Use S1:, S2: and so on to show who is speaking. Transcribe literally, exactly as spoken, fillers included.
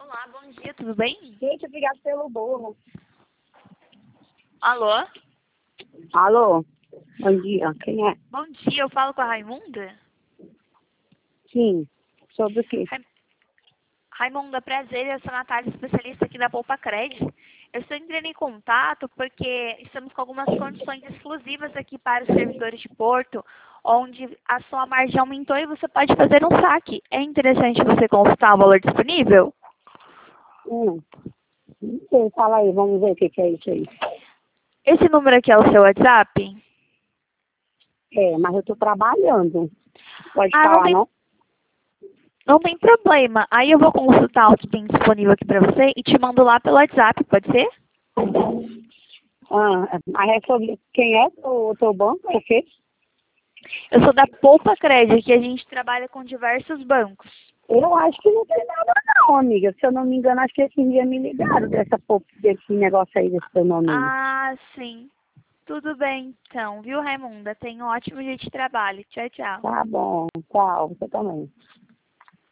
S1: Olá, bom dia, tudo bem?
S2: Gente, obrigado pelo bolo.
S1: Alô?
S2: Alô? Bom dia, quem é?
S1: Bom dia, eu falo com a Raimunda?
S2: Sim. Sobre o quê?
S1: Ra- Raimunda, prazer, eu sou a Natália, especialista aqui da Poupa Cred. Eu estou entrando em contato porque estamos com algumas condições exclusivas aqui para os servidores de Porto, onde a sua margem aumentou e você pode fazer um saque. É interessante você consultar o valor disponível?
S2: Hum. Não sei, fala aí, vamos ver o que, que é isso aí.
S1: Esse número aqui é o seu WhatsApp?
S2: É, mas eu tô trabalhando. Pode
S1: Ah, não
S2: falar,
S1: tem,
S2: não?
S1: não tem problema. Aí eu vou consultar o que tem disponível aqui para você e te mando lá pelo WhatsApp, pode ser?
S2: Ah, mas é sobre quem é o teu banco, é o quê?
S1: Eu sou da Poupa Cred, que a gente trabalha com diversos bancos.
S2: Eu acho que não tem nada não, amiga. Se eu não me engano, acho que esses dias me ligaram dessa, po- desse negócio aí, desse teu nome aí.
S1: Ah, sim. Tudo bem, então, viu, Raimunda? Tenha um ótimo dia de trabalho. Tchau, tchau.
S2: Tá bom, tchau, você também.